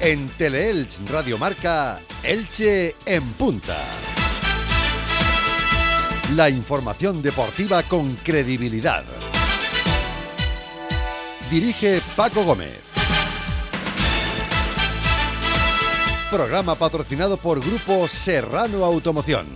En Teleelch Radio Marca, Elche en punta. La información deportiva con credibilidad. Dirige Paco Gómez. Programa patrocinado por Grupo Serrano Automoción.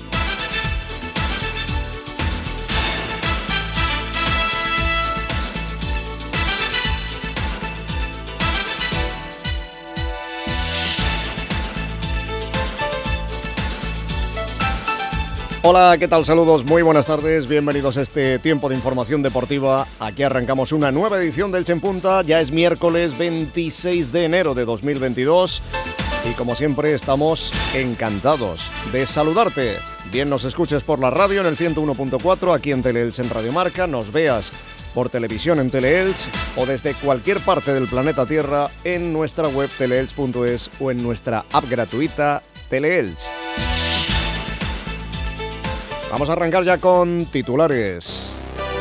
Hola, ¿qué tal? Saludos, muy buenas tardes, bienvenidos a este tiempo de información deportiva. Aquí arrancamos una nueva edición del Elche en Punta, ya es miércoles 26 de enero de 2022 y como siempre estamos encantados de saludarte. Bien nos escuches por la radio en el 101.4, aquí en Teleelch en Radio Marca, nos veas por televisión en Teleelch o desde cualquier parte del planeta Tierra en nuestra web teleelch.es o en nuestra app gratuita Teleelch. Vamos a arrancar ya con titulares.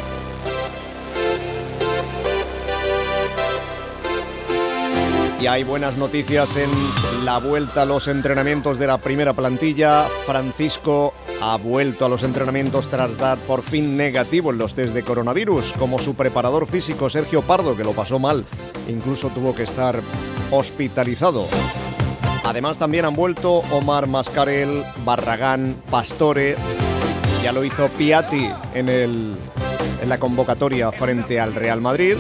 Y hay buenas noticias en la vuelta a los entrenamientos de la primera plantilla. Francisco ha vuelto a los entrenamientos tras dar por fin negativo en los test de coronavirus, como su preparador físico Sergio Pardo, que lo pasó mal, incluso tuvo que estar hospitalizado. Además también han vuelto Omar Mascarell, Barragán, Pastore. Ya lo hizo Piatti en la convocatoria frente al Real Madrid.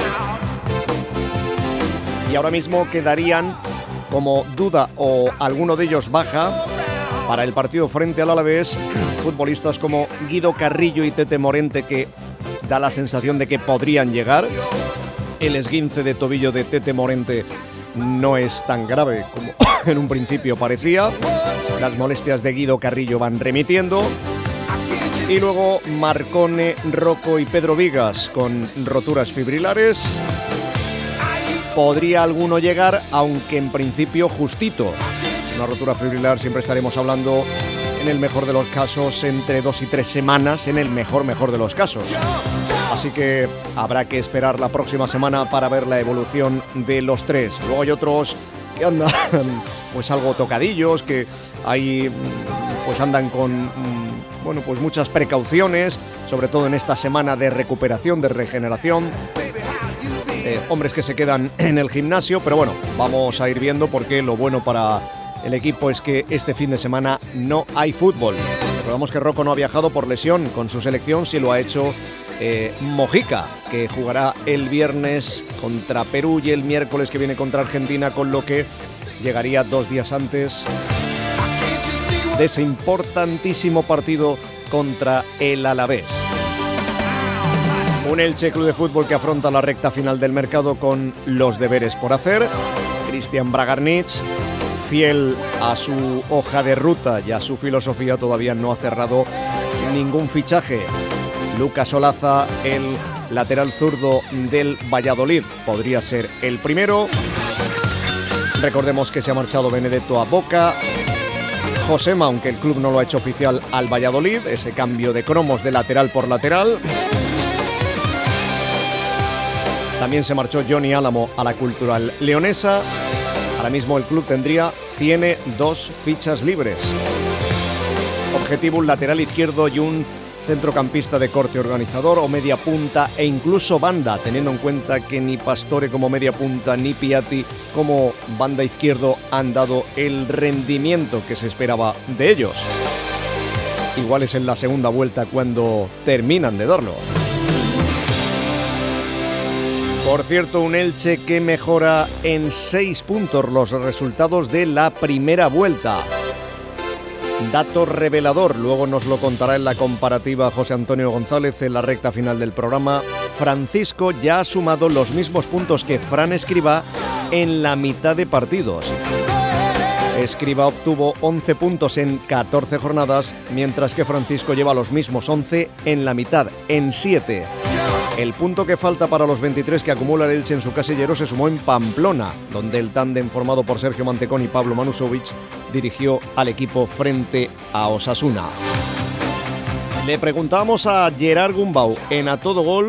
Y ahora mismo quedarían como duda o alguno de ellos baja para el partido frente al Alavés futbolistas como Guido Carrillo y Tete Morente, que da la sensación de que podrían llegar. El esguince de tobillo de Tete Morente no es tan grave como en un principio parecía. Las molestias de Guido Carrillo van remitiendo. Y luego Marcone, Rocco y Pedro Vigas con roturas fibrilares. Podría alguno llegar, aunque en principio justito. Una rotura fibrilar siempre estaremos hablando, en el mejor de los casos, entre 2 y 3 semanas, en el mejor de los casos. Así que habrá que esperar la próxima semana para ver la evolución de los tres. Luego hay otros que andan pues algo tocadillos, que ahí pues andan con pues muchas precauciones, sobre todo en esta semana de recuperación, de regeneración. Hombres que se quedan en el gimnasio, pero bueno, vamos a ir viendo, porque lo bueno para el equipo es que este fin de semana no hay fútbol. Recordamos que Rocco no ha viajado por lesión con su selección, sí lo ha hecho Mojica, que jugará el viernes contra Perú y el miércoles que viene contra Argentina, con lo que llegaría 2 días antes de ese importantísimo partido contra el Alavés. Un Elche Club de Fútbol que afronta la recta final del mercado con los deberes por hacer. Cristian Bragarnich, fiel a su hoja de ruta y a su filosofía, todavía no ha cerrado ningún fichaje. Lucas Olaza, el lateral zurdo del Valladolid, podría ser el primero. Recordemos que se ha marchado Benedetto a Boca. Josema, aunque el club no lo ha hecho oficial, al Valladolid, ese cambio de cromos de lateral por lateral. También se marchó Johnny Álamo a la Cultural Leonesa. Ahora mismo el club tiene 2 fichas libres. Objetivo: un lateral izquierdo y un centrocampista de corte organizador o media punta e incluso banda, teniendo en cuenta que ni Pastore como media punta ni Piatti como banda izquierdo han dado el rendimiento que se esperaba de ellos. Igual es en la segunda vuelta cuando terminan de darlo. Por cierto, un Elche que mejora en 6 puntos los resultados de la primera vuelta. Dato revelador, luego nos lo contará en la comparativa José Antonio González en la recta final del programa. Francisco ya ha sumado los mismos puntos que Fran Escribá en la mitad de partidos. Escribá obtuvo 11 puntos en 14 jornadas, mientras que Francisco lleva los mismos 11 en la mitad, en 7. El punto que falta para los 23 que acumula el Elche en su casillero se sumó en Pamplona, donde el tándem formado por Sergio Mantecón y Pablo Manusovic dirigió al equipo frente a Osasuna. Le preguntábamos a Gerard Gumbau en A Todo Gol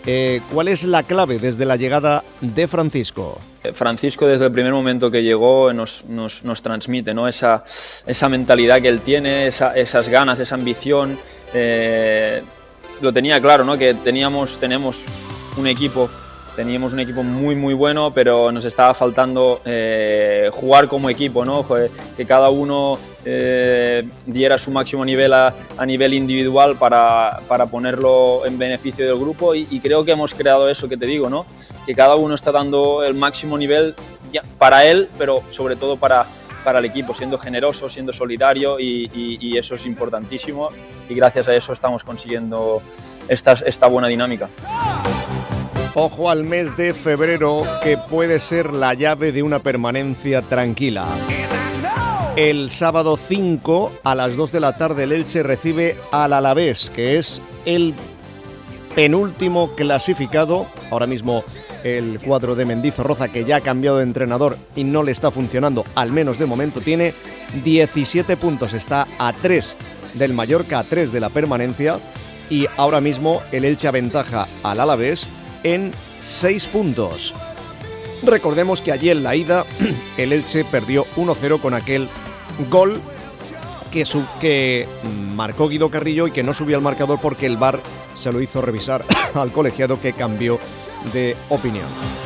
¿Cuál es la clave desde la llegada de Francisco? Francisco, desde el primer momento que llegó, nos transmite, ¿no? Esa mentalidad que él tiene, esas ganas, esa ambición. Lo tenía claro, ¿no? Que teníamos un equipo muy muy bueno, pero nos estaba faltando jugar como equipo, ¿no? Que cada uno diera su máximo nivel a nivel individual para ponerlo en beneficio del grupo, y creo que hemos creado eso que te digo, ¿no? Que cada uno está dando el máximo nivel para él, pero sobre todo para el equipo, siendo generoso, siendo solidario, y eso es importantísimo, y gracias a eso estamos consiguiendo esta buena dinámica. Ojo al mes de febrero, que puede ser la llave de una permanencia tranquila. El sábado 5 a las 2 de la tarde el Elche recibe al Alavés, que es el penúltimo clasificado. Ahora mismo el cuadro de Mendizorroza, que ya ha cambiado de entrenador y no le está funcionando, al menos de momento, tiene 17 puntos, está a 3 del Mallorca, a 3 de la permanencia, y ahora mismo el Elche aventaja al Alavés en 6 puntos. Recordemos que allí en la ida el Elche perdió 1-0 con aquel gol que marcó Guido Carrillo y que no subió al marcador porque el VAR se lo hizo revisar al colegiado, que cambió de opinión.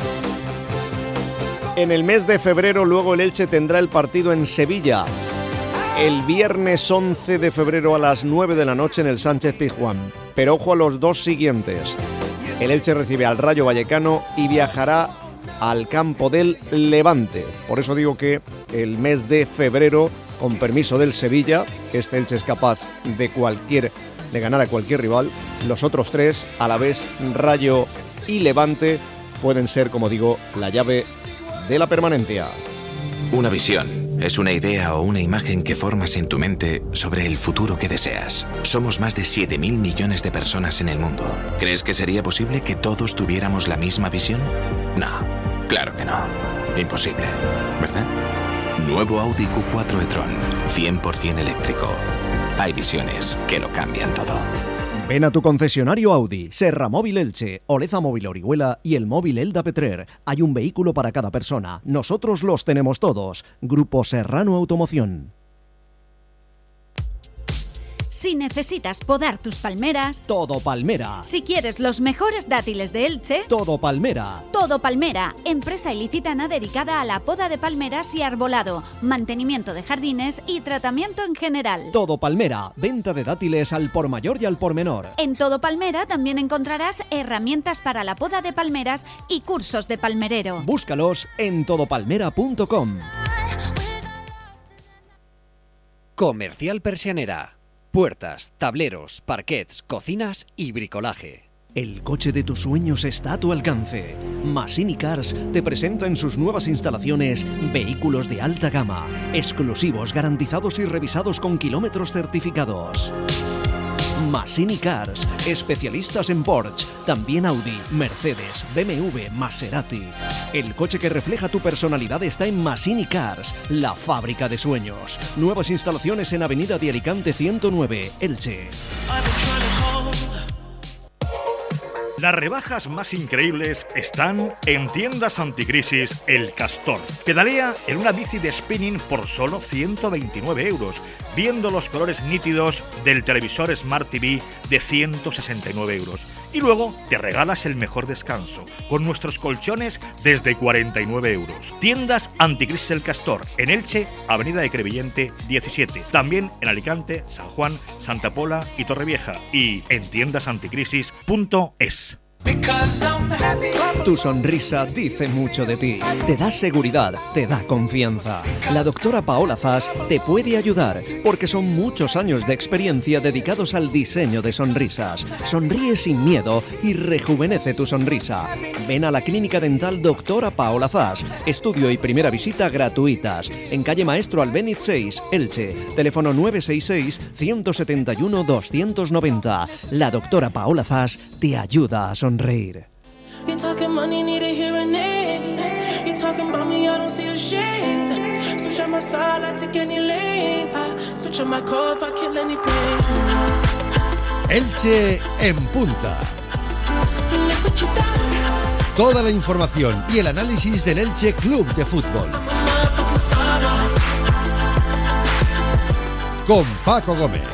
En el mes de febrero luego el Elche tendrá el partido en Sevilla el viernes 11 de febrero a las 9 de la noche en el Sánchez Pizjuán. Pero ojo a los dos siguientes. El Elche recibe al Rayo Vallecano y viajará al campo del Levante. Por eso digo que el mes de febrero, con permiso del Sevilla, este Elche es capaz de ganar a cualquier rival. Los otros tres, Alavés, Rayo y Levante, pueden ser, como digo, la llave de la permanencia. Una visión es una idea o una imagen que formas en tu mente sobre el futuro que deseas. Somos más de 7.000 millones de personas en el mundo. ¿Crees que sería posible que todos tuviéramos la misma visión? No, claro que no. Imposible, ¿verdad? Nuevo Audi Q4 e-tron, 100% eléctrico. Hay visiones que lo cambian todo. Ven a tu concesionario Audi, Serra Móvil Elche, Oleza Móvil Orihuela y el móvil Elda Petrer. Hay un vehículo para cada persona. Nosotros los tenemos todos. Grupo Serrano Automoción. Si necesitas podar tus palmeras, Todo Palmera. si quieres los mejores dátiles de Elche, Todo Palmera. Todo Palmera, empresa ilicitana dedicada a la poda de palmeras y arbolado, mantenimiento de jardines y tratamiento en general. Todo Palmera. Venta de dátiles al por mayor y al por menor. En Todo Palmera también encontrarás herramientas para la poda de palmeras y cursos de palmerero. Búscalos en todopalmera.com. Comercial Persianera. Puertas, tableros, parquets, cocinas y bricolaje. El coche de tus sueños está a tu alcance. Massini Cars te presenta en sus nuevas instalaciones vehículos de alta gama, exclusivos, garantizados y revisados con kilómetros certificados. Massini Cars, especialistas en Porsche, también Audi, Mercedes, BMW, Maserati. El coche que refleja tu personalidad está en Massini Cars, la fábrica de sueños. Nuevas instalaciones en Avenida de Alicante 109, Elche. Las rebajas más increíbles están en Tiendas Anticrisis El Castor. Pedalea en una bici de spinning por solo 129 €, viendo los colores nítidos del televisor Smart TV de 169 €. Y luego te regalas el mejor descanso con nuestros colchones desde 49 €. Tiendas Anticrisis El Castor, en Elche, Avenida de Crevillente 17. También en Alicante, San Juan, Santa Pola y Torrevieja. Y en tiendasanticrisis.es. Tu sonrisa dice mucho de ti. Te da seguridad, te da confianza. La doctora Paola Zas te puede ayudar porque son muchos años de experiencia dedicados al diseño de sonrisas. Sonríe sin miedo y rejuvenece tu sonrisa. Ven a la Clínica Dental Doctora Paola Zas. Estudio y primera visita gratuitas. En calle Maestro Albéniz 6, Elche. Teléfono 966-171-290. La doctora Paola Zas te ayuda a sonreír. You talking money, need a hearing aid. You talking about me, I don't see the shade. Switch on my side, I take any lane. Switch on my car if I kill any pain. Elche en punta. Look what Toda la información y el análisis del Elche Club de Fútbol. Con Paco Gómez.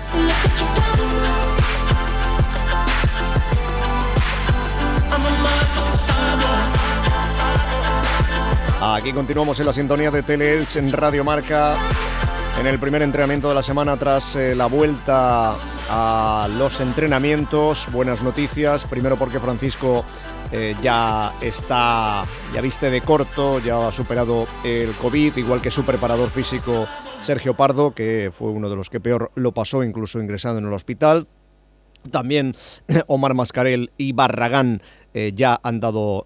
Aquí continuamos en la sintonía de Tele-Elche en Radio Marca, en el primer entrenamiento de la semana tras la vuelta a los entrenamientos. Buenas noticias, primero porque Francisco ya viste de corto, ya ha superado el COVID, igual que su preparador físico Sergio Pardo, que fue uno de los que peor lo pasó, incluso ingresado en el hospital. También Omar Mascarell y Barragán ya han dado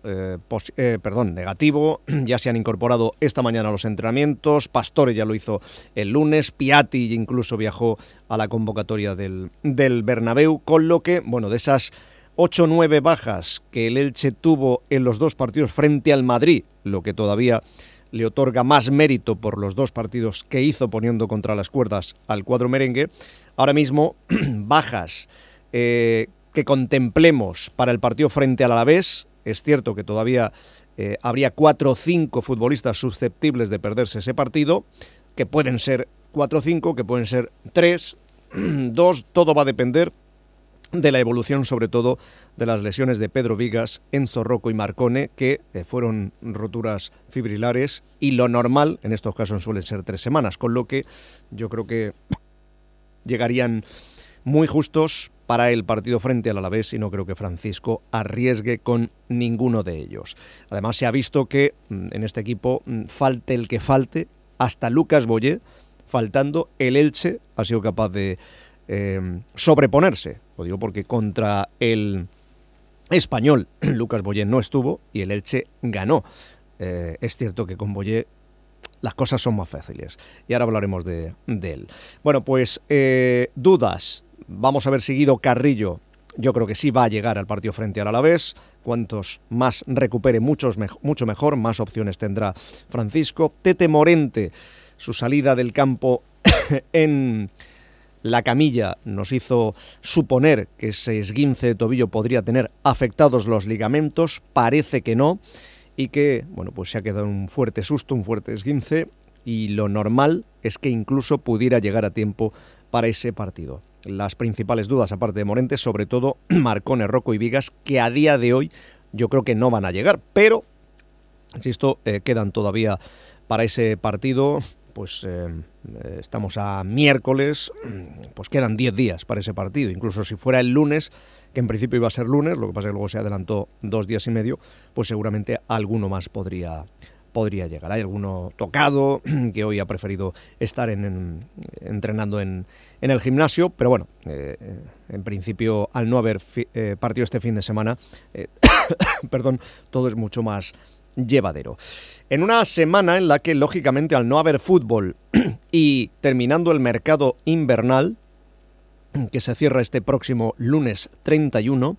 negativo, ya se han incorporado esta mañana a los entrenamientos. Pastore ya lo hizo el lunes, Piatti incluso viajó a la convocatoria del Bernabéu, con lo que, bueno, de esas 8 o 9 bajas que el Elche tuvo en los 2 partidos frente al Madrid, lo que todavía le otorga más mérito por los 2 partidos que hizo poniendo contra las cuerdas al cuadro merengue, ahora mismo bajas que contemplemos para el partido frente al Alavés. Es cierto que todavía habría 4 o 5 futbolistas susceptibles de perderse ese partido, que pueden ser 4 o 5, que pueden ser 3, 2, todo va a depender de la evolución, sobre todo de las lesiones de Pedro Vigas, Enzo Rocco y Marcone, que fueron roturas fibrilares, y lo normal en estos casos suelen ser 3 semanas, con lo que yo creo que llegarían muy justos para el partido frente al Alavés, y no creo que Francisco arriesgue con ninguno de ellos. Además, se ha visto que en este equipo, falte el que falte, hasta Lucas Boyé, faltando, el Elche ha sido capaz de sobreponerse. Lo digo porque contra el Español Lucas Boyé no estuvo y el Elche ganó. Es cierto que con Boyé las cosas son más fáciles, y ahora hablaremos de él. Bueno, pues dudas. Vamos a ver si Guido Carrillo, yo creo que sí va a llegar al partido frente al Alavés. Cuantos más recupere, mucho mejor, más opciones tendrá Francisco. Tete Morente, su salida del campo en la camilla nos hizo suponer que ese esguince de tobillo podría tener afectados los ligamentos. Parece que no, y que, bueno, pues se ha quedado un fuerte susto, un fuerte esguince, y lo normal es que incluso pudiera llegar a tiempo para ese partido. Las principales dudas, aparte de Morente, sobre todo Marcone, Rocco y Vigas, que a día de hoy yo creo que no van a llegar, pero, insisto, quedan todavía para ese partido, pues estamos a miércoles, pues quedan 10 días para ese partido. Incluso si fuera el lunes, que en principio iba a ser lunes, lo que pasa es que luego se adelantó 2 días y medio, pues seguramente alguno más podría llegar. Hay alguno tocado que hoy ha preferido estar entrenando en el gimnasio, pero bueno, en principio, al no haber partido este fin de semana, todo es mucho más llevadero. En una semana en la que, lógicamente, al no haber fútbol y terminando el mercado invernal, que se cierra este próximo lunes 31,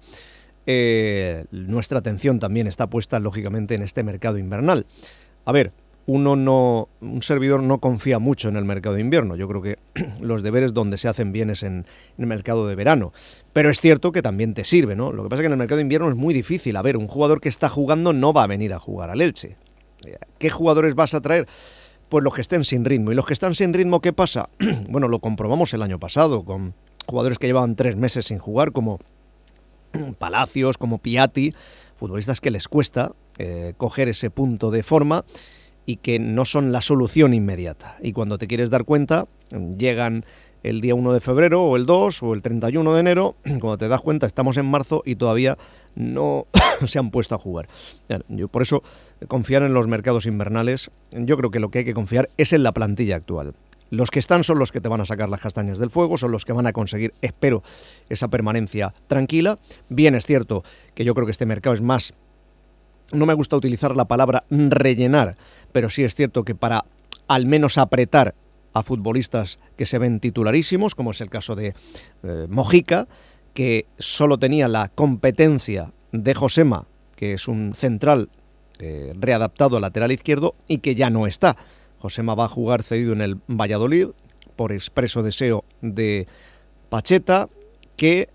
nuestra atención también está puesta, lógicamente, en este mercado invernal. A ver, un servidor no confía mucho en el mercado de invierno. Yo creo que los deberes donde se hacen bien es en el mercado de verano. Pero es cierto que también te sirve, ¿no? Lo que pasa es que en el mercado de invierno es muy difícil. A ver, un jugador que está jugando no va a venir a jugar al Elche. ¿Qué jugadores vas a traer? Pues los que estén sin ritmo. ¿Y los que están sin ritmo qué pasa? Bueno, lo comprobamos el año pasado con jugadores que llevaban 3 meses sin jugar, como Palacios, como Piatti, futbolistas que les cuesta coger ese punto de forma y que no son la solución inmediata. Y cuando te quieres dar cuenta, llegan el día 1 de febrero o el 2 o el 31 de enero, cuando te das cuenta estamos en marzo y todavía no se han puesto a jugar. Yo por eso, confiar en los mercados invernales, yo creo que lo que hay que confiar es en la plantilla actual. Los que están son los que te van a sacar las castañas del fuego, son los que van a conseguir, espero, esa permanencia tranquila. Bien, es cierto que yo creo que este mercado es más, no me gusta utilizar la palabra rellenar, pero sí es cierto que para al menos apretar a futbolistas que se ven titularísimos, como es el caso de Mojica, que solo tenía la competencia de Josema, que es un central readaptado al lateral izquierdo y que ya no está. Josema va a jugar cedido en el Valladolid por expreso deseo de Pacheta, que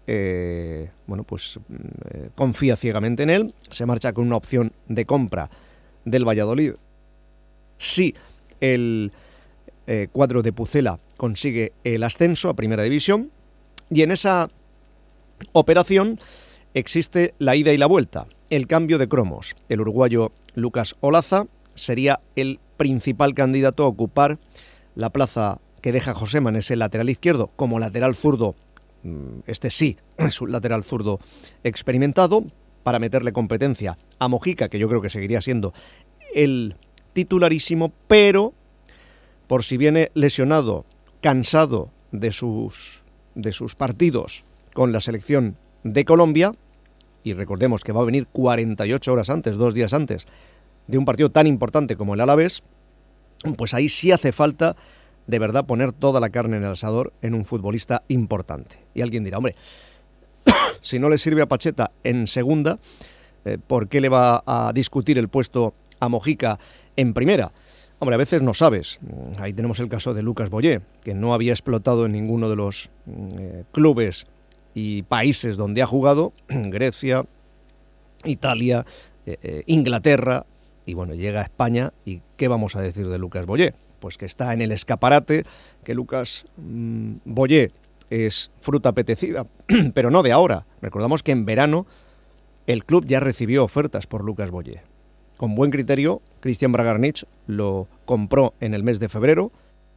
confía ciegamente en él, se marcha con una opción de compra del Valladolid. Sí, el cuadro de Pucela consigue el ascenso a Primera División, y en esa operación existe la ida y la vuelta, el cambio de cromos. El uruguayo Lucas Olaza sería el principal candidato a ocupar la plaza que deja Josema en ese lateral izquierdo como lateral zurdo. Este sí es un lateral zurdo experimentado, para meterle competencia a Mojica, que yo creo que seguiría siendo el titularísimo, pero por si viene lesionado, cansado de sus partidos con la selección de Colombia, y recordemos que va a venir 48 horas antes, 2 días antes, de un partido tan importante como el Alavés, pues ahí sí hace falta de verdad poner toda la carne en el asador en un futbolista importante. Y alguien dirá, hombre, si no le sirve a Pacheta en segunda, ¿por qué le va a discutir el puesto a Mojica en primera? Hombre, a veces no sabes. Ahí tenemos el caso de Lucas Boyé, que no había explotado en ninguno de los clubes y países donde ha jugado, Grecia, Italia, Inglaterra, y bueno, llega a España, y ¿qué vamos a decir de Lucas Boyé? Pues que está en el escaparate, que Lucas Boyé es fruta apetecida, pero no de ahora. Recordamos que en verano el club ya recibió ofertas por Lucas Boyé. Con buen criterio, Cristian Bragarnich lo compró en el mes de febrero.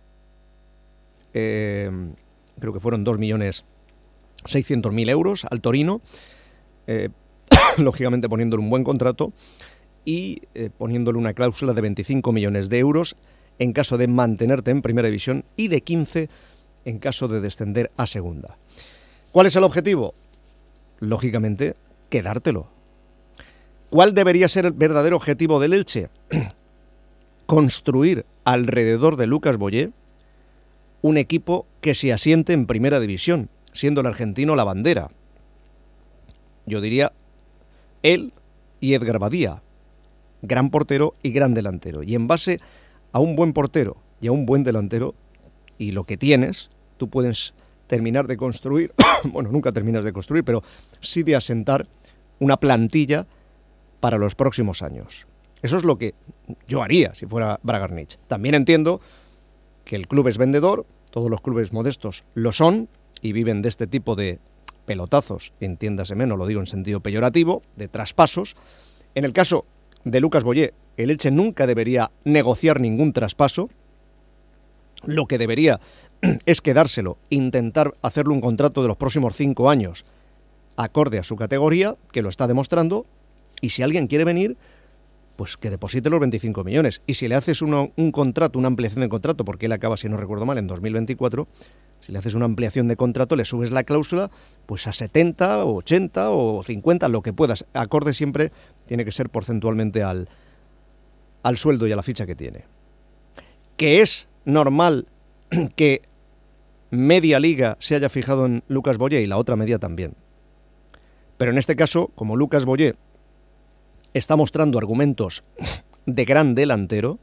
Creo que fueron 2.600.000 euros al Torino, lógicamente poniéndole un buen contrato y poniéndole una cláusula de 25 millones de euros en caso de mantenerte en Primera División y de 15 en caso de descender a Segunda. ¿Cuál es el objetivo? Lógicamente, quedártelo. ¿Cuál debería ser el verdadero objetivo del Elche? Construir alrededor de Lucas Boyé un equipo que se asiente en Primera División, siendo el argentino la bandera. Yo diría él y Edgar Badía, gran portero y gran delantero. Y en base a un buen portero y a un buen delantero, y lo que tienes, tú puedes terminar de construir, bueno, nunca terminas de construir, pero sí de asentar una plantilla para los próximos años. Eso es lo que yo haría si fuera Bragarnich. También entiendo que el club es vendedor, todos los clubes modestos lo son y viven de este tipo de pelotazos, entiéndase menos, lo digo en sentido peyorativo, de traspasos. En el caso de Lucas Boyé, el Elche nunca debería negociar ningún traspaso. Lo que debería es quedárselo, intentar hacerle un contrato de los próximos 5 años acorde a su categoría, que lo está demostrando, y si alguien quiere venir, pues que deposite los 25 millones. Y si le haces un contrato, una ampliación de contrato, porque él acaba, si no recuerdo mal, en 2024, si le haces una ampliación de contrato, le subes la cláusula pues a 70, o 80 o 50, lo que puedas. Acorde siempre tiene que ser porcentualmente al sueldo y a la ficha que tiene. Que es normal que media liga se haya fijado en Lucas Boyé y la otra media también. Pero en este caso, como Lucas Boyé está mostrando argumentos de gran delantero,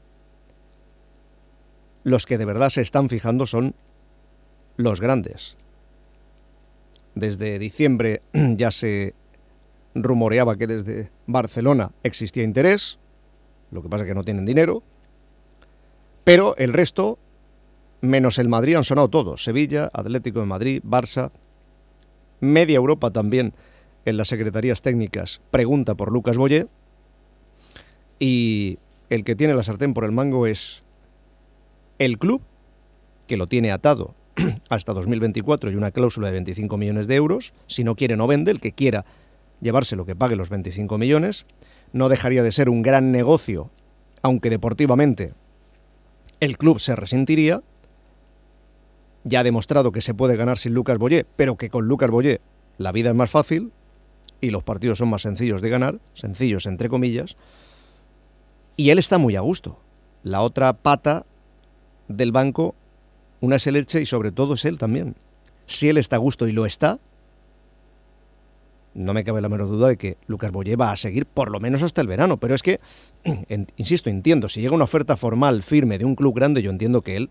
los que de verdad se están fijando son los grandes. Desde diciembre ya se rumoreaba que desde Barcelona existía interés, lo que pasa es que no tienen dinero, pero el resto, menos el Madrid, han sonado todos: Sevilla, Atlético de Madrid, Barça, media Europa también. En las secretarías técnicas pregunta por Lucas Boyé, y el que tiene la sartén por el mango es el club, que lo tiene atado hasta 2024 y una cláusula de 25 millones de euros. Si no quiere, no vende. El que quiera llevárselo, que pague los 25 millones. No dejaría de ser un gran negocio, aunque deportivamente el club se resentiría. Ya ha demostrado que se puede ganar sin Lucas Boyé, pero que con Lucas Boyé la vida es más fácil y los partidos son más sencillos de ganar, sencillos entre comillas, y él está muy a gusto. La otra pata del banco, una es el Elche y sobre todo es él también. Si él está a gusto y lo está, no me cabe la menor duda de que Lucas Boyé va a seguir por lo menos hasta el verano. Pero es que, insisto, entiendo, si llega una oferta formal, firme, de un club grande, yo entiendo que él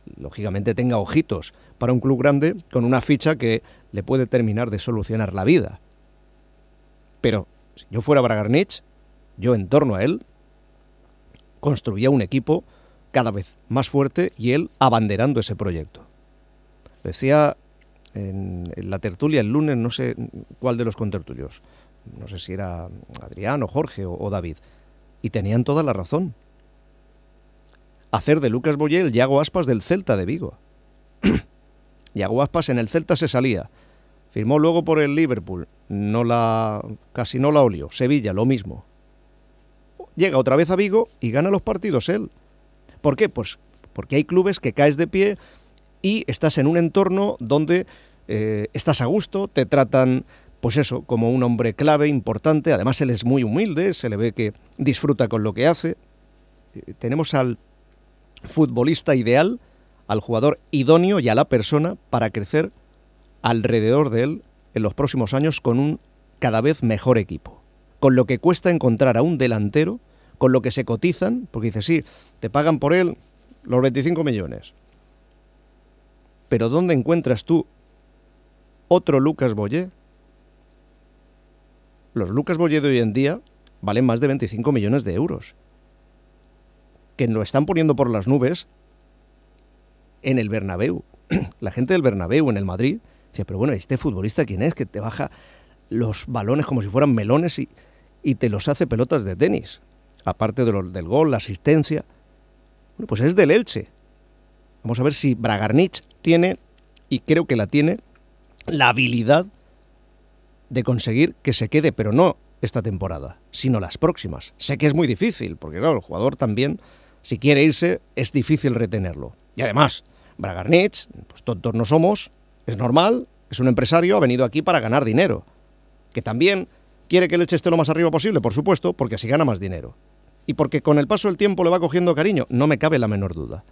lógicamente tenga ojitos para un club grande con una ficha que le puede terminar de solucionar la vida. Pero si yo fuera Bragarnich, yo en torno a él construía un equipo cada vez más fuerte y él abanderando ese proyecto. Decía en la tertulia el lunes, no sé cuál de los contertulios, no sé si era Adrián o Jorge o David, y tenían toda la razón. Hacer de Lucas Boyé el Yago Aspas del Celta de Vigo. Yago Aspas en el Celta se salía, firmó luego por el Liverpool, casi no la olió. Sevilla, lo mismo. Llega otra vez a Vigo y gana los partidos él. ¿Por qué? Pues porque hay clubes que caes de pie y estás en un entorno donde estás a gusto, te tratan, pues eso, como un hombre clave, importante. Además él es muy humilde, se le ve que disfruta con lo que hace. Tenemos al futbolista ideal, al jugador idóneo y a la persona para crecer alrededor de él en los próximos años con un cada vez mejor equipo. Con lo que cuesta encontrar a un delantero, con lo que se cotizan, porque dices, sí, te pagan por él los 25 millones. Pero ¿dónde encuentras tú otro Lucas Boyé? Los Lucas Boyé de hoy en día valen más de 25 millones de euros. Que lo están poniendo por las nubes en el Bernabéu. La gente del Bernabéu en el Madrid dice, pero bueno, ¿este futbolista quién es? Que te baja los balones como si fueran melones y te los hace pelotas de tenis. Aparte del gol, la asistencia. Bueno, pues es del Elche. Vamos a ver si Bragarnich tiene, y creo que la tiene, la habilidad de conseguir que se quede, pero no esta temporada, sino las próximas. Sé que es muy difícil, porque claro, el jugador también, si quiere irse, es difícil retenerlo. Y además, Bragarnich, pues tontos no somos, es normal, es un empresario, ha venido aquí para ganar dinero. Que también quiere que el Elche esté lo más arriba posible, por supuesto, porque así gana más dinero. Y porque con el paso del tiempo le va cogiendo cariño, no me cabe la menor duda.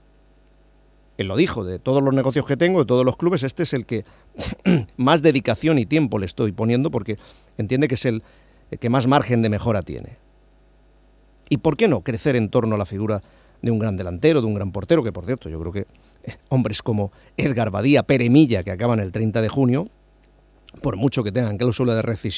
Él lo dijo, de todos los negocios que tengo, de todos los clubes, este es el que más dedicación y tiempo le estoy poniendo, porque entiende que es el que más margen de mejora tiene. ¿Y por qué no crecer en torno a la figura de un gran delantero, de un gran portero? Que por cierto, yo creo que hombres como Edgar Badía, Pere Milla, que acaban el 30 de junio, por mucho que tengan cláusula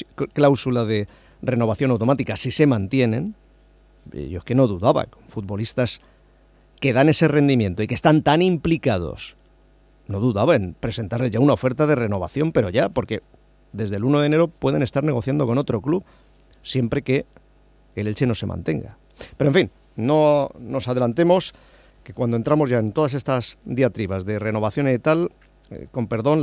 de renovación automática, si se mantienen, yo es que no dudaba, con futbolistas que dan ese rendimiento y que están tan implicados, no dudaba en presentarles ya una oferta de renovación, pero ya, porque desde el 1 de enero pueden estar negociando con otro club, siempre que el Elche no se mantenga. Pero en fin, no nos adelantemos, que cuando entramos ya en todas estas diatribas de renovación y tal, con perdón,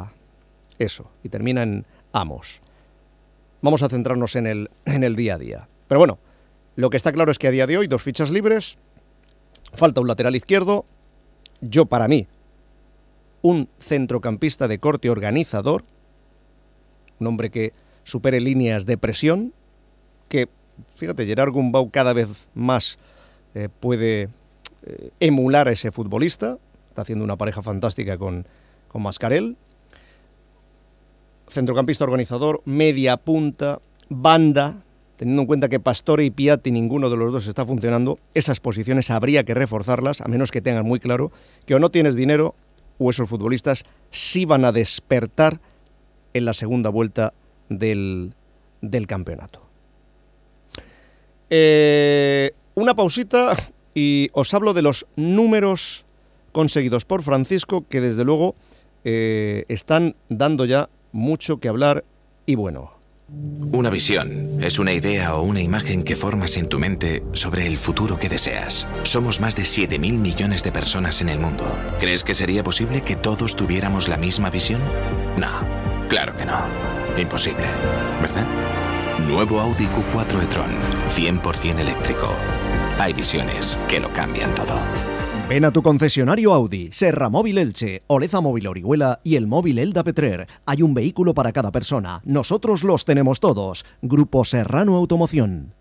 y termina en amos. Vamos a centrarnos en el día a día. Pero bueno, lo que está claro es que a día de hoy 2 fichas libres, falta un lateral izquierdo, yo para mí, un centrocampista de corte organizador, un hombre que supere líneas de presión, que, fíjate, Gerard Gumbau cada vez más puede emular a ese futbolista, está haciendo una pareja fantástica con Mascarell. Centrocampista organizador, media punta, banda, teniendo en cuenta que Pastore y Piatti ninguno de los dos está funcionando, esas posiciones habría que reforzarlas, a menos que tengan muy claro que o no tienes dinero o esos futbolistas sí van a despertar en la segunda vuelta del campeonato. Una pausita y os hablo de los números conseguidos por Francisco, que desde luego están dando ya mucho que hablar y bueno. Una visión es una idea o una imagen que formas en tu mente sobre el futuro que deseas. Somos más de 7.000 millones de personas en el mundo. ¿Crees que sería posible que todos tuviéramos la misma visión? No, claro que no. Imposible, ¿verdad? Nuevo Audi Q4 e-tron, 100% eléctrico. Hay visiones que lo cambian todo. Ven a tu concesionario Audi, Serra Móvil Elche, Oleza Móvil Orihuela y el Móvil Elda Petrer. Hay un vehículo para cada persona. Nosotros los tenemos todos. Grupo Serrano Automoción.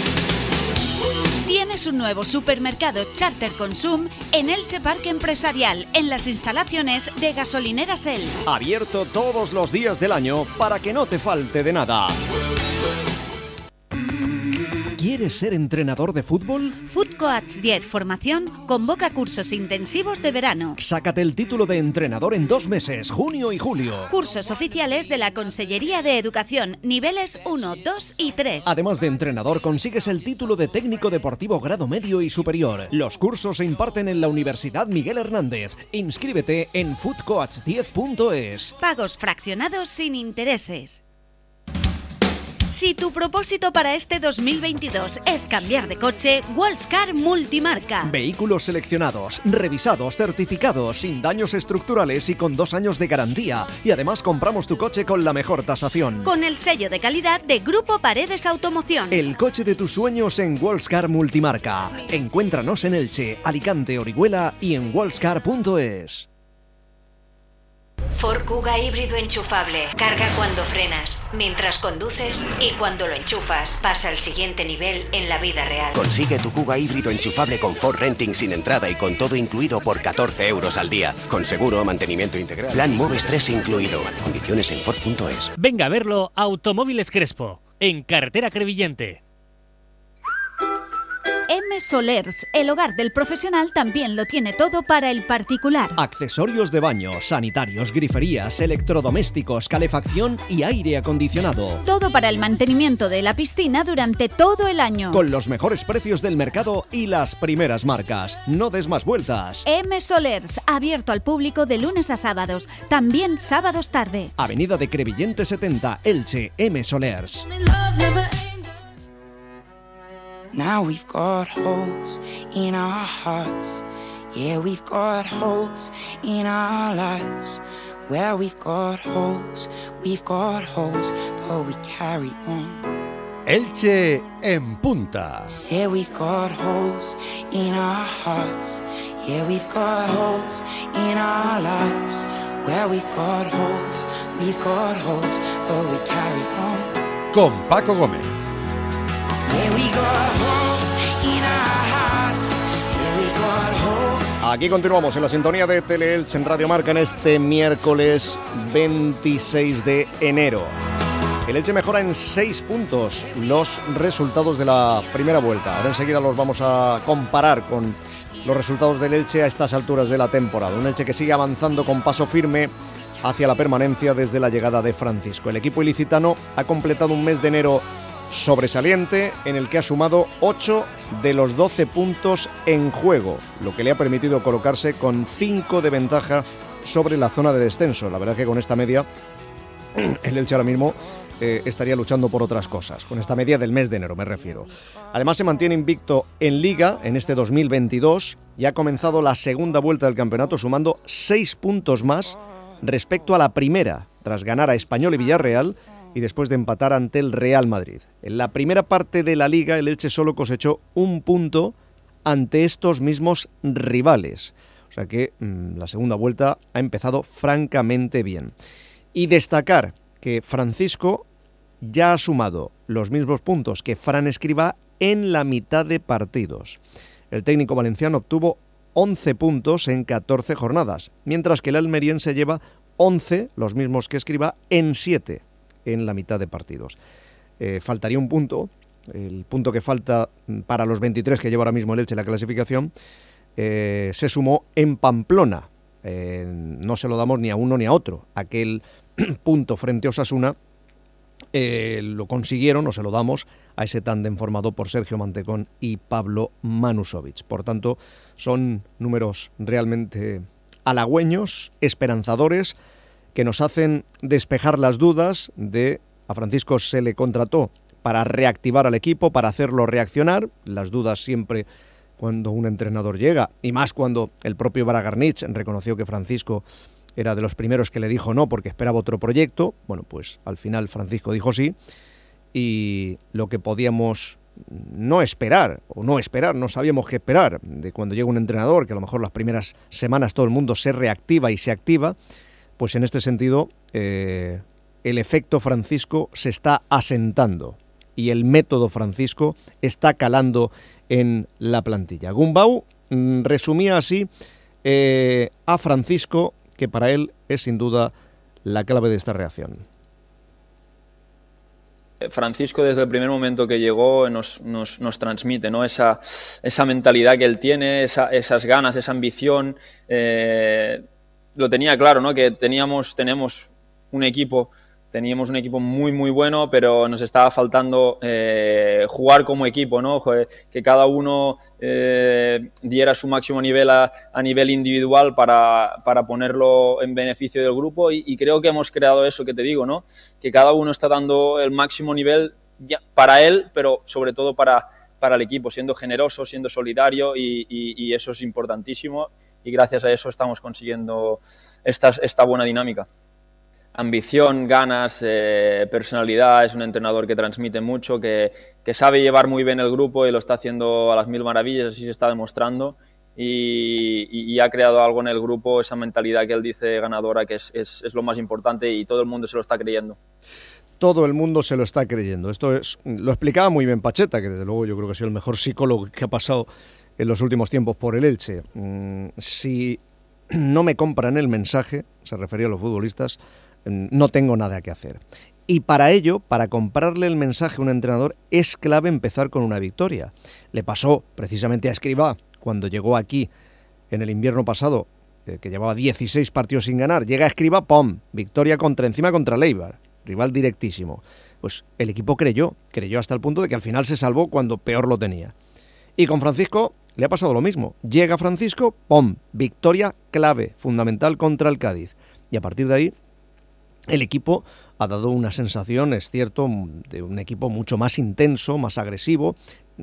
Tienes un nuevo supermercado Charter Consum en Elche Parque Empresarial, en las instalaciones de Gasolineras El. Abierto todos los días del año para que no te falte de nada. ¿Quieres ser entrenador de fútbol? Food Coach 10 Formación convoca cursos intensivos de verano. Sácate el título de entrenador en 2 meses, junio y julio. Cursos oficiales de la Consellería de Educación, niveles 1, 2 y 3. Además de entrenador, consigues el título de técnico deportivo grado medio y superior. Los cursos se imparten en la Universidad Miguel Hernández. Inscríbete en foodcoach10.es. Pagos fraccionados sin intereses. Si tu propósito para este 2022 es cambiar de coche, Wallscar Multimarca. Vehículos seleccionados, revisados, certificados, sin daños estructurales y con 2 años de garantía. Y además compramos tu coche con la mejor tasación. Con el sello de calidad de Grupo Paredes Automoción. El coche de tus sueños en Wallscar Multimarca. Encuéntranos en Elche, Alicante, Orihuela y en wallscar.es. Ford Kuga híbrido enchufable. Carga cuando frenas, mientras conduces y cuando lo enchufas. Pasa al siguiente nivel en la vida real. Consigue tu Kuga híbrido enchufable con Ford Renting sin entrada y con todo incluido por 14 euros al día. Con seguro, mantenimiento integral. Plan Moves 3 incluido. Condiciones en Ford.es. Venga a verlo Automóviles Crespo, en carretera Crevillente. M Solers, el hogar del profesional, también lo tiene todo para el particular. Accesorios de baño, sanitarios, griferías, electrodomésticos, calefacción y aire acondicionado. Todo para el mantenimiento de la piscina durante todo el año. Con los mejores precios del mercado y las primeras marcas. No des más vueltas. M Solers, abierto al público de lunes a sábados, también sábados tarde. Avenida de Crevillente 70, Elche, M Solers. Now we've got holes in our hearts. Yeah, we've got holes in our lives. Where we've got holes, but we carry on. Elche en punta. Yeah, we've got holes in our hearts. Yeah, we've got holes in our lives. Where we've got holes, but we carry on. Con Paco Gómez. Aquí continuamos en la sintonía de Teleelch en Radio Marca en este miércoles 26 de enero. El Elche mejora en 6 puntos los resultados de la primera vuelta. Ahora enseguida los vamos a comparar con los resultados del Elche a estas alturas de la temporada. Un Elche que sigue avanzando con paso firme hacia la permanencia desde la llegada de Francisco. El equipo ilicitano ha completado un mes de enero sobresaliente en el que ha sumado 8 de los 12 puntos en juego, lo que le ha permitido colocarse con 5 de ventaja sobre la zona de descenso. La verdad es que con esta media el Elche ahora mismo estaría luchando por otras cosas, con esta media del mes de enero me refiero. Además se mantiene invicto en Liga en este 2022 y ha comenzado la segunda vuelta del campeonato sumando 6 puntos más respecto a la primera, tras ganar a Español y Villarreal y después de empatar ante el Real Madrid. En la primera parte de la Liga, el Elche solo cosechó 1 punto ante estos mismos rivales. O sea que la segunda vuelta ha empezado francamente bien. Y destacar que Francisco ya ha sumado los mismos puntos que Fran Escribá en la mitad de partidos. El técnico valenciano obtuvo 11 puntos en 14 jornadas, mientras que el almeriense lleva 11, los mismos que Escribá, en 7. En la mitad de partidos. Faltaría un punto, el punto que falta para los 23 que lleva ahora mismo el Elche en la clasificación, se sumó en Pamplona. No se lo damos ni a uno ni a otro. Aquel punto frente a Osasuna lo consiguieron, o se lo damos a ese tándem formado por Sergio Mantecón y Pablo Manusovic. Por tanto, son números realmente halagüeños, esperanzadores, que nos hacen despejar las dudas de a Francisco se le contrató para reactivar al equipo, para hacerlo reaccionar. Las dudas siempre cuando un entrenador llega, y más cuando el propio Bragarnich reconoció que Francisco era de los primeros que le dijo no porque esperaba otro proyecto. Bueno, pues al final Francisco dijo sí, y lo que podíamos no esperar, no sabíamos qué esperar de cuando llega un entrenador, que a lo mejor las primeras semanas todo el mundo se reactiva y se activa. Pues en este sentido, el efecto Francisco se está asentando y el método Francisco está calando en la plantilla. Gumbau resumía así a Francisco, que para él es sin duda la clave de esta reacción. Francisco desde el primer momento que llegó nos transmite, ¿no? Esa mentalidad que él tiene, esas ganas, esa ambición. Lo tenía claro, ¿no? Que teníamos un equipo muy muy bueno, pero nos estaba faltando jugar como equipo, ¿no? Que cada uno diera su máximo nivel a nivel individual para ponerlo en beneficio del grupo y creo que hemos creado eso que te digo, ¿no? Que cada uno está dando el máximo nivel para él, pero sobre todo para el equipo, siendo generoso, siendo solidario y eso es importantísimo y gracias a eso estamos consiguiendo esta buena dinámica. Ambición, ganas, personalidad, es un entrenador que transmite mucho, que sabe llevar muy bien el grupo y lo está haciendo a las mil maravillas, así se está demostrando y ha creado algo en el grupo, esa mentalidad que él dice ganadora, que es lo más importante y todo el mundo se lo está creyendo. Todo el mundo se lo está creyendo. Esto lo explicaba muy bien Pacheta, que desde luego yo creo que ha sido el mejor psicólogo que ha pasado en los últimos tiempos por el Elche. Si no me compran el mensaje, se refería a los futbolistas, no tengo nada que hacer. Y para ello, para comprarle el mensaje a un entrenador, es clave empezar con una victoria. Le pasó precisamente a Escribá cuando llegó aquí en el invierno pasado, que llevaba 16 partidos sin ganar. Llega Escribá, ¡pum!, victoria encima contra Leibar, rival directísimo. Pues el equipo creyó hasta el punto de que al final se salvó cuando peor lo tenía. Y con Francisco le ha pasado lo mismo. Llega Francisco, ¡pum!, victoria clave, fundamental contra el Cádiz. Y a partir de ahí el equipo ha dado una sensación, es cierto, de un equipo mucho más intenso, más agresivo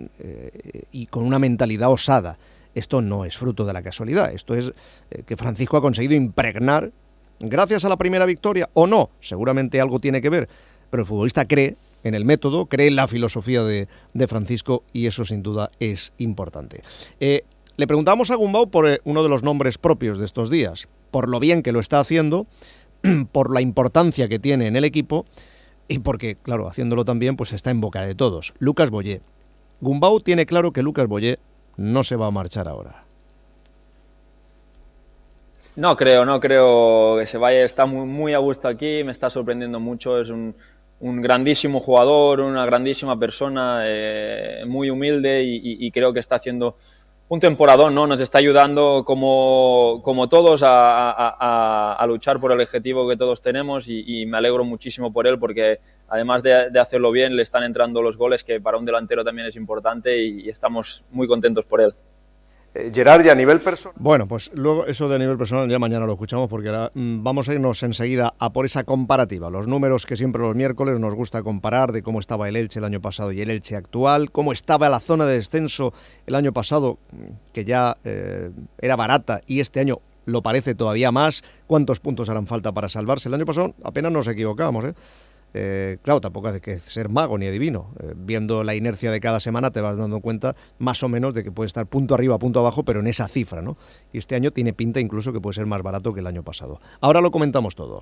y con una mentalidad osada. Esto no es fruto de la casualidad, esto es que Francisco ha conseguido impregnar, gracias a la primera victoria, o no, seguramente algo tiene que ver, pero el futbolista cree en el método, cree en la filosofía de Francisco y eso sin duda es importante. Le preguntábamos a Gumbau por uno de los nombres propios de estos días, por lo bien que lo está haciendo, por la importancia que tiene en el equipo y porque, claro, haciéndolo también, pues está en boca de todos. Lucas Boyé. Gumbau tiene claro que Lucas Boyé no se va a marchar ahora. No creo que se vaya, está muy a gusto aquí, me está sorprendiendo mucho, es un grandísimo jugador, una grandísima persona, muy humilde y creo que está haciendo un temporadón, ¿no? Nos está ayudando como todos a luchar por el objetivo que todos tenemos y me alegro muchísimo por él porque además de hacerlo bien le están entrando los goles que para un delantero también es importante y estamos muy contentos por él. Gerard, y a nivel personal... Bueno, pues luego eso de a nivel personal ya mañana lo escuchamos porque ahora vamos a irnos enseguida a por esa comparativa. Los números que siempre los miércoles nos gusta comparar de cómo estaba el Elche el año pasado y el Elche actual, cómo estaba la zona de descenso el año pasado, que ya era barata y este año lo parece todavía más. ¿Cuántos puntos harán falta para salvarse? El año pasado apenas nos equivocábamos, claro, tampoco hay que ser mago ni adivino. Viendo la inercia de cada semana te vas dando cuenta más o menos de que puede estar punto arriba, punto abajo, pero en esa cifra, ¿no? Y este año tiene pinta incluso que puede ser más barato que el año pasado. Ahora lo comentamos todo.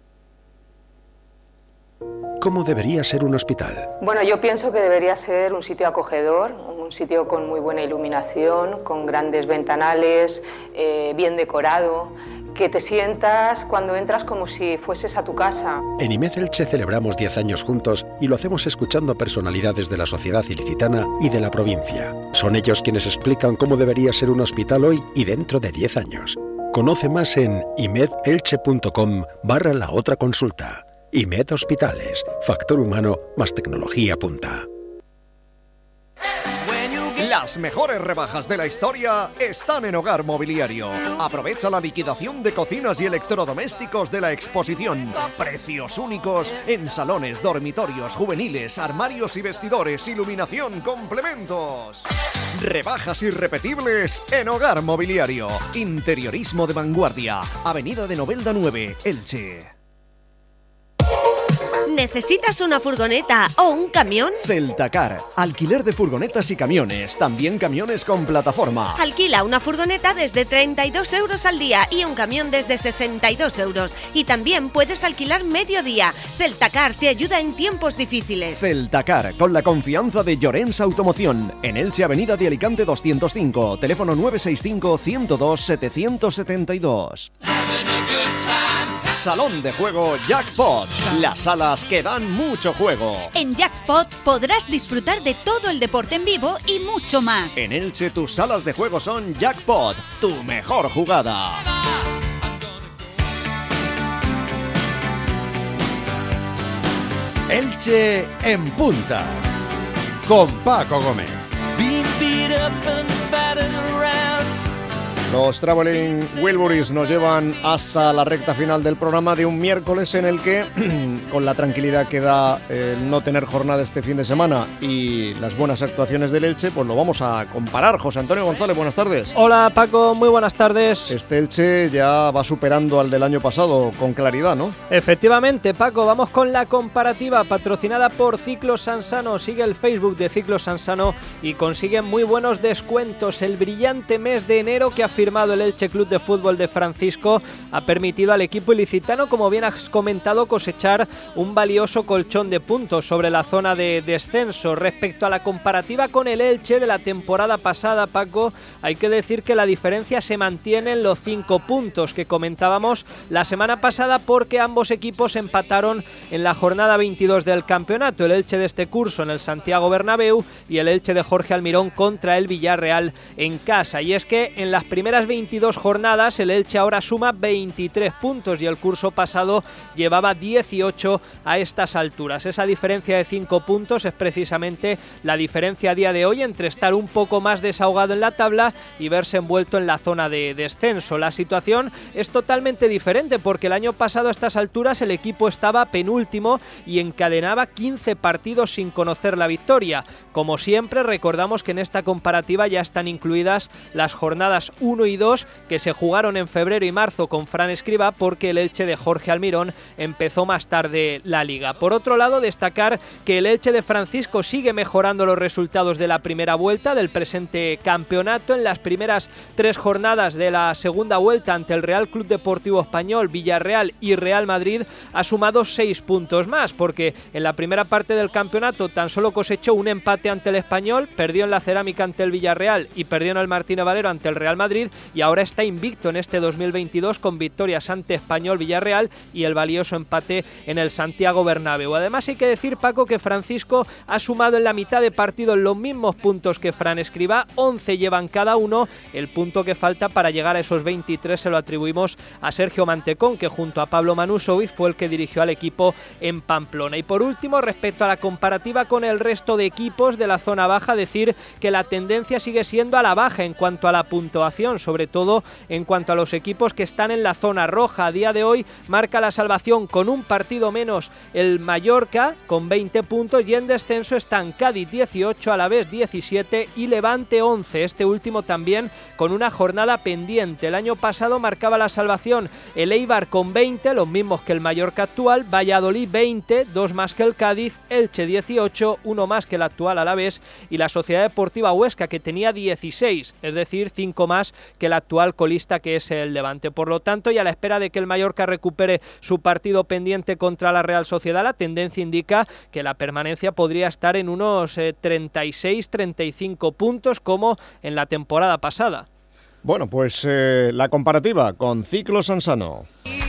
¿Cómo debería ser un hospital? Bueno, yo pienso que debería ser un sitio acogedor, un sitio con muy buena iluminación, con grandes ventanales, bien decorado, que te sientas cuando entras como si fueses a tu casa. En IMED Elche celebramos 10 años juntos y lo hacemos escuchando a personalidades de la sociedad ilicitana y de la provincia. Son ellos quienes explican cómo debería ser un hospital hoy y dentro de 10 años. Conoce más en imedelche.com/la otra consulta. IMED Hospitales, factor humano más tecnología punta. Las mejores rebajas de la historia están en Hogar Mobiliario. Aprovecha la liquidación de cocinas y electrodomésticos de la exposición. Precios únicos en salones, dormitorios, juveniles, armarios y vestidores, iluminación, complementos. Rebajas irrepetibles en Hogar Mobiliario. Interiorismo de vanguardia. Avenida de Novelda 9, Elche. ¿Necesitas una furgoneta o un camión? Celtacar, alquiler de furgonetas y camiones, también camiones con plataforma. Alquila una furgoneta desde 32 euros al día y un camión desde 62 euros. Y también puedes alquilar medio día. Celtacar te ayuda en tiempos difíciles. Celtacar, con la confianza de Llorens Automoción. En Elche, Avenida de Alicante 205, teléfono 965 102 772. Salón de Juego Jackpot, las salas que dan mucho juego. En Jackpot podrás disfrutar de todo el deporte en vivo y mucho más. En Elche tus salas de juego son Jackpot, tu mejor jugada. Elche en punta, con Paco Gómez. Los Traveling Wilburys nos llevan hasta la recta final del programa de un miércoles en el que, con la tranquilidad que da el no tener jornada este fin de semana y las buenas actuaciones del Elche, pues lo vamos a comparar. José Antonio González, buenas tardes. Hola Paco, muy buenas tardes. Este Elche ya va superando al del año pasado con claridad, ¿no? Efectivamente, Paco, vamos con la comparativa patrocinada por Ciclos Sansano. Sigue el Facebook de Ciclos Sansano y consiguen muy buenos descuentos. El brillante mes de enero que ha firmado el Elche Club de Fútbol de Francisco ha permitido al equipo ilicitano, como bien has comentado, cosechar un valioso colchón de puntos sobre la zona de descenso. Respecto a la comparativa con el Elche de la temporada pasada, Paco, hay que decir que la diferencia se mantiene en los 5 puntos que comentábamos la semana pasada, porque ambos equipos empataron en la jornada 22 del campeonato. El Elche de este curso en el Santiago Bernabéu y el Elche de Jorge Almirón contra el Villarreal en casa. Y es que en las primeras 22 jornadas el Elche ahora suma 23 puntos y el curso pasado llevaba 18 a estas alturas. Esa diferencia de 5 puntos es precisamente la diferencia a día de hoy entre estar un poco más desahogado en la tabla y verse envuelto en la zona de descenso. La situación es totalmente diferente, porque el año pasado a estas alturas el equipo estaba penúltimo y encadenaba 15 partidos sin conocer la victoria. Como siempre, recordamos que en esta comparativa ya están incluidas las jornadas 1 y 2 que se jugaron en febrero y marzo con Fran Escribá, porque el Elche de Jorge Almirón empezó más tarde la liga. Por otro lado, destacar que el Elche de Francisco sigue mejorando los resultados de la primera vuelta del presente campeonato. En las primeras 3 jornadas de la segunda vuelta ante el Real Club Deportivo Español, Villarreal y Real Madrid ha sumado 6 puntos más, porque en la primera parte del campeonato tan solo cosechó un empate ante el Español, perdió en la Cerámica ante el Villarreal y perdió en el Martínez Valero ante el Real Madrid, y ahora está invicto en este 2022 con victorias ante Español, Villarreal y el valioso empate en el Santiago Bernabéu. Además, hay que decir, Paco, que Francisco ha sumado en la mitad de partido los mismos puntos que Fran Escribá, 11 llevan cada uno. El punto que falta para llegar a esos 23 se lo atribuimos a Sergio Mantecón, que junto a Pablo Manusovic fue el que dirigió al equipo en Pamplona. Y por último, respecto a la comparativa con el resto de equipos de la zona baja, decir que la tendencia sigue siendo a la baja en cuanto a la puntuación, sobre todo en cuanto a los equipos que están en la zona roja. A día de hoy marca la salvación con un partido menos el Mallorca con 20 puntos, y en descenso están Cádiz 18, Alavés 17 y Levante 11, este último también con una jornada pendiente. El año pasado marcaba la salvación el Eibar con 20, los mismos que el Mallorca actual, Valladolid 20, 2 más que el Cádiz, Elche 18, 1 más que el actual Alavés, y la Sociedad Deportiva Huesca, que tenía 16, es decir, 5 más que el actual colista, que es el Levante. Por lo tanto, y a la espera de que el Mallorca recupere su partido pendiente contra la Real Sociedad, la tendencia indica que la permanencia podría estar en unos 36-35 puntos como en la temporada pasada. Bueno, pues la comparativa con Ciclos Sansano.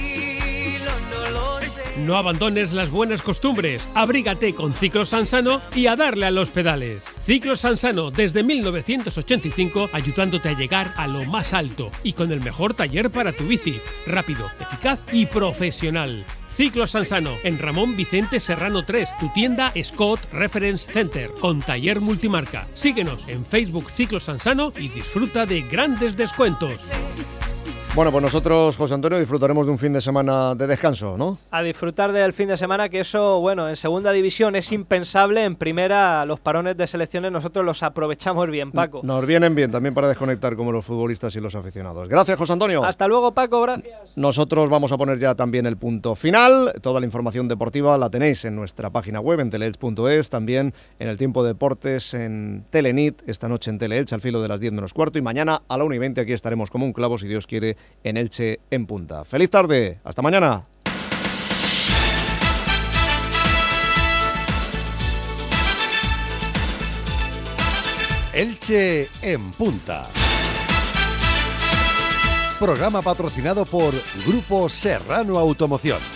No abandones las buenas costumbres, abrígate con Ciclos Sansano y a darle a los pedales. Ciclos Sansano, desde 1985, ayudándote a llegar a lo más alto y con el mejor taller para tu bici, rápido, eficaz y profesional. Ciclos Sansano, en Ramón Vicente Serrano 3, tu tienda Scott Reference Center, con taller multimarca. Síguenos en Facebook Ciclos Sansano y disfruta de grandes descuentos. Bueno, pues nosotros, José Antonio, disfrutaremos de un fin de semana de descanso, ¿no? A disfrutar del fin de semana, que eso, bueno, en segunda división es impensable. En primera, los parones de selecciones nosotros los aprovechamos bien, Paco. Nos vienen bien también para desconectar como los futbolistas y los aficionados. Gracias, José Antonio. Hasta luego, Paco, gracias. Nosotros vamos a poner ya también el punto final. Toda la información deportiva la tenéis en nuestra página web, en teleelch.es, también en el Tiempo de Deportes, en Telenit, esta noche en Teleelch al filo de las 10 menos cuarto, y mañana a la 1:20 aquí estaremos como un clavo, si Dios quiere, en Elche en punta. ¡Feliz tarde! ¡Hasta mañana! Elche en punta. Programa patrocinado por Grupo Serrano Automoción.